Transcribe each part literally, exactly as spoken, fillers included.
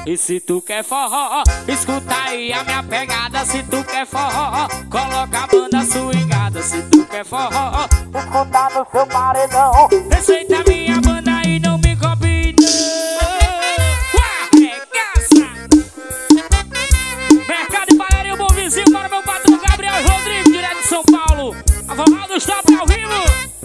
E se tu quer forró, escuta aí a minha pegada. Se tu quer forró, coloca a banda swingada. Se tu quer forró, escuta no seu paredão. Respeita a minha banda e não me copie não. Arregaça! Mercado e Padaria, o bom vizinho para meu patrão Gabriel e Rodrigo, direto de São Paulo. A forró do Stop ao vivo.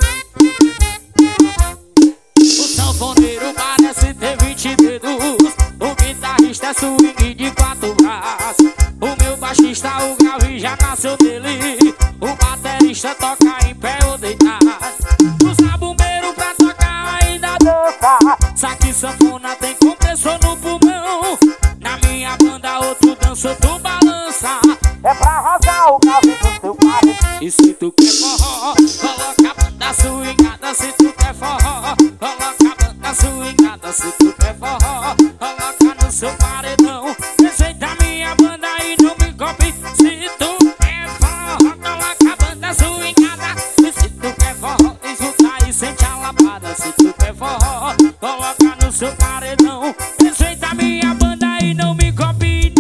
O sanfoneiro parece ter vinte dedos. O guitarrista é swing de quatro braços. O meu baixista, o Gavi, já nasceu dele. O baterista toca em pé ou deitado. O zabumbeiro pra tocar ainda dança. Saque sanfona tem compressor no pulmão. Na minha banda outro dança, outro balança. É pra arrasar o Gavi do seu pai. E se tu quer forró, coloca a banda swingada. Se tu quer forró, coloca a banda swingada. Se tu quer forró, coloca no seu paredão. Respeita a minha banda e não me copie. Se tu quer forró, coloca a banda swingada. E se tu quer forró, escuta e sente a lapada. Se tu quer forró, coloca no seu paredão. Respeita a minha banda e não me copie.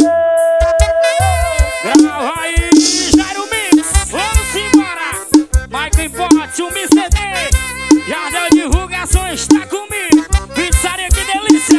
Grava aí, Jairo Mix, vamos embora. Michael Import, o mister D, Jardel Divulgações, tá comigo. Pizzaria, que delícia.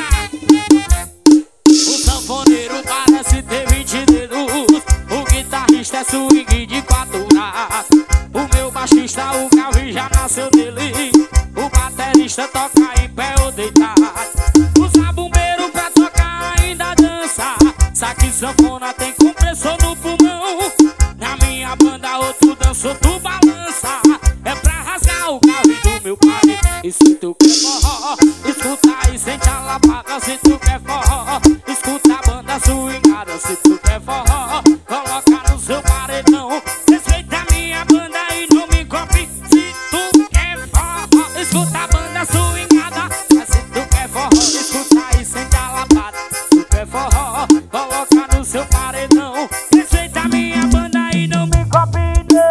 O sanfoneiro parece ter vinte dedos. O guitarrista é swing de quatro braços. O meu baixista, o Gavi, já nasceu dele. O baterista toca em pé ou deitado. O zabumbeiro pra tocar ainda dança. Saque sanfona tem compressor no pulmão. Na minha banda outro dança, outro balança. É pra rasgar o Gavi do meu pai. E se tu quer forró, escuta e sente a lapada. Se tu quer forró, escuta a banda swingada. Se tu quer forró, coloca no seu paredão. Respeita a minha banda e não me copie. Se tu quer forró, escuta a banda swingada. Se tu quer forró, escuta e sente a lapada. Se tu quer forró, coloca no seu paredão. Respeita a minha banda e não me copie.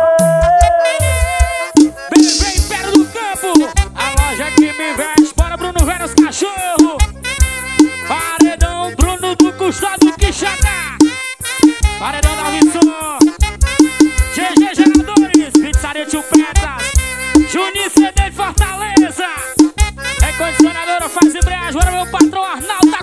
Bem, bem perto do campo, a loja que me veste. Bora, Bruno Veras Cachorro. Paredão, Bruno do Custado Quixadá. Paredão da Visson. G G Geradores, Pizzaria Tio Petas. Juninho C D de Fortaleza. Recondicionadora faz embreagem. Bora, meu patrão Arnaldo da